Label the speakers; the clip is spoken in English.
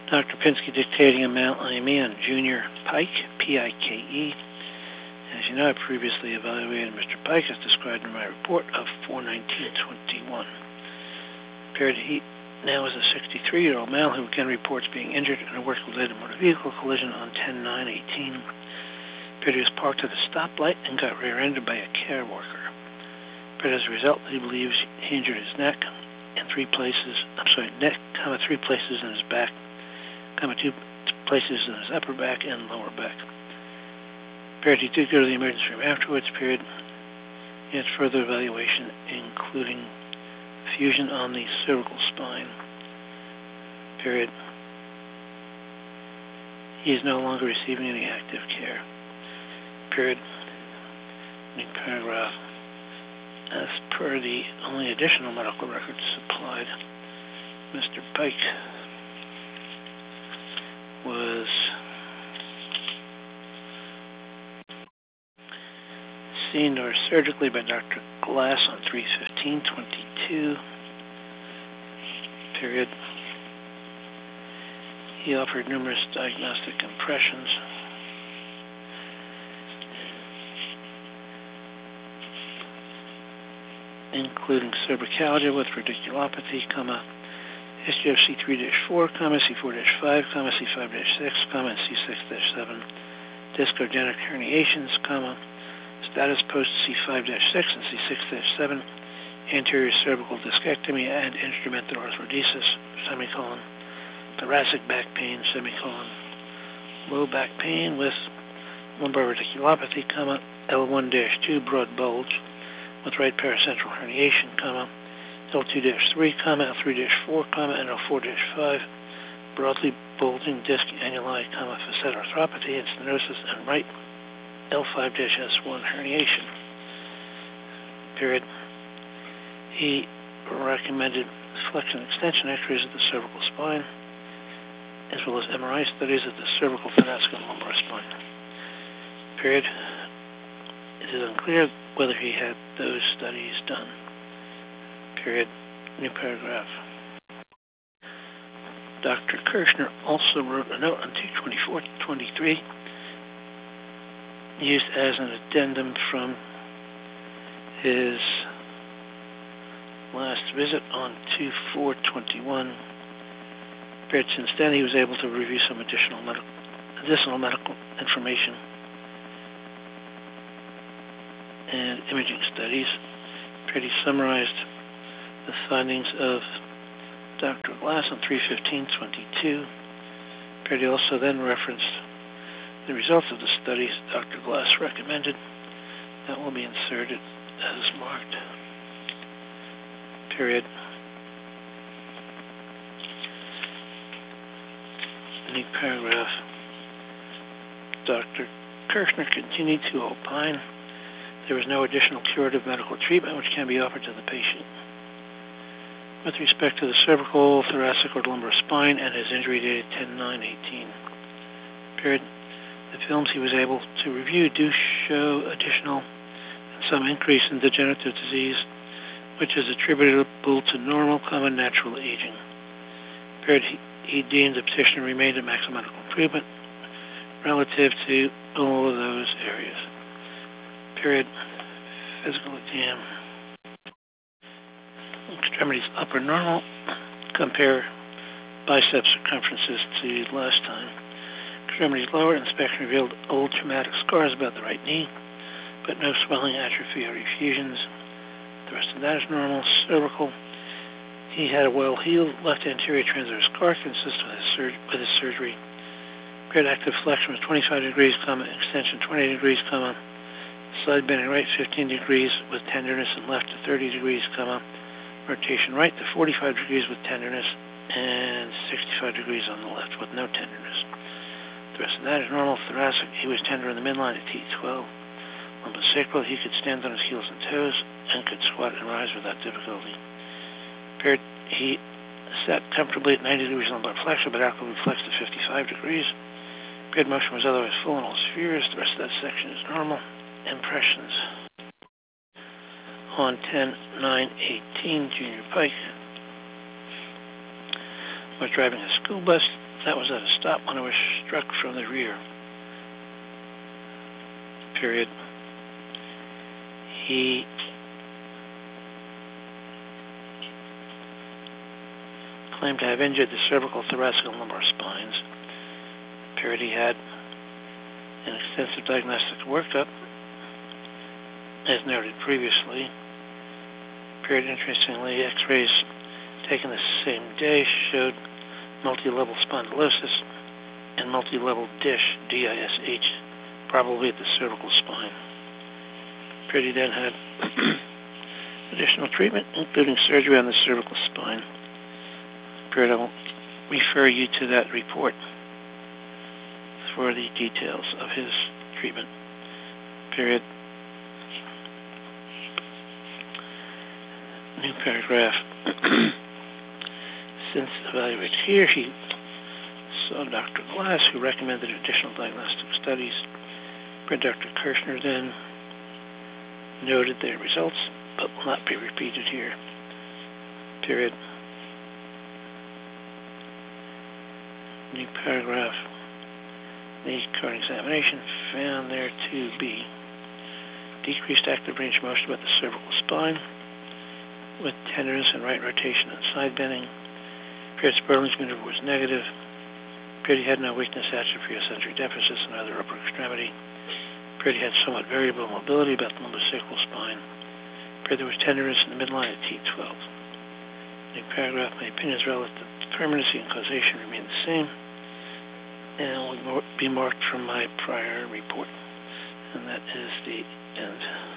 Speaker 1: Dr. Pinsky dictating a male IME on Junior Pike, P-I-K-E. As you know, I previously evaluated Mr. Pike as described in my report of 4/19/21. Period. He now is a 63-year-old male who again reports being injured in a work-related motor vehicle collision on 10/9/18. Period. He was parked at a stoplight and got rear-ended by a care worker. Period. As a result, he believes he injured his neck in 3 places. Neck, 3 places in his back, 2 places in his upper back and lower back. Period. He did go to the emergency room afterwards. Period. He had further evaluation, including fusion on the cervical spine. Period. He is no longer receiving any active care. Period. New paragraph. As per the only additional medical records supplied, Mr. Pike was seen neurosurgically by Dr. Glass on 3/15/22. Period. He offered numerous diagnostic impressions. Including cervicalgia with radiculopathy, history of C3-4, C4-5, C5-6, and C6-7, discogenic herniations, status post C5-6 and C6-7, anterior cervical discectomy and instrumental arthrodesis, thoracic back pain, low back pain with lumbar radiculopathy, L1-2 broad bulge with right paracentral herniation, L2-3, L3-4, and L4-5, broadly bulging disc annuli, facet arthropathy and stenosis, and right L5-S1 herniation. Period. He recommended flexion extension x-rays of the cervical spine, as well as MRI studies of the cervical, thoracic, and lumbar spine. Period. It is unclear whether he had those studies done. Period. New paragraph. Dr. Kirshner also wrote a note on 2/24/23, used as an addendum from his last visit on 2/4/21. Period. Since then, he was able to review some additional medical information and imaging studies. He summarized the findings of Dr. Glass on 3/15/22. He also then referenced the results of the studies Dr. Glass recommended. That will be inserted as marked. Period. New paragraph. Dr. Kirshner continued to opine there was no additional curative medical treatment which can be offered to the patient. With respect to the cervical, thoracic, or lumbar spine and his injury dated 10/9/18. Period. The films he was able to review do show additional and some increase in degenerative disease, which is attributable to normal, common, natural aging. Period. He deemed the petitioner remained at maximum medical improvement relative to all of those areas. Period. Physical exam. Extremities upper normal. Compare bicep circumferences to last time. Extremities lower. Inspection revealed old traumatic scars about the right knee, but no swelling, atrophy, or effusions. The rest of that is normal. Cervical. He had a well-healed left anterior transverse scar consistent with his surgery. Period. Active flexion was 25 degrees, extension 20 degrees, side bending right 15 degrees with tenderness and left to 30 degrees, rotation right to 45 degrees with tenderness and 65 degrees on the left with no tenderness. The rest of that is normal. Thoracic, he was tender in the midline at T12. Lumbosacral, he could stand on his heels and toes and could squat and rise without difficulty. Period. He sat comfortably at 90 degrees lumbar flexion, but ankle flexed to 55 degrees. Period. Motion was otherwise full in all spheres. The rest of that section is normal. Impressions. On 10/9/18, Junior Pike was driving a school bus That was at a stop when it was struck from the rear. Period. He claimed to have injured the cervical, thoracic, and lumbar spines. Period. He had an extensive diagnostic workup, as noted previously. Period. Interestingly, X-rays taken the same day showed multi-level spondylosis and multi-level dish, D-I-S-H, probably at the cervical spine. Period. He then had additional treatment, including surgery on the cervical spine. Period. I will refer you to that report for the details of his treatment. Period. New paragraph. Since evaluated here, he saw Dr. Glass, who recommended additional diagnostic studies. Dr. Kirshner then noted their results, but will not be repeated here. Period. New paragraph. The current examination found there to be decreased active range of motion about the cervical spine, with tenderness and right rotation and side bending. Period. Sperling's maneuver was negative. Period. He had no weakness, atrophy, or sensory deficits in either upper extremity. Period. He had somewhat variable mobility about the lumbosacral spine. Period. There was tenderness in the midline at T12. New paragraph. My opinions relative to permanency and causation remain the same, and will be marked from my prior report. And that is the end.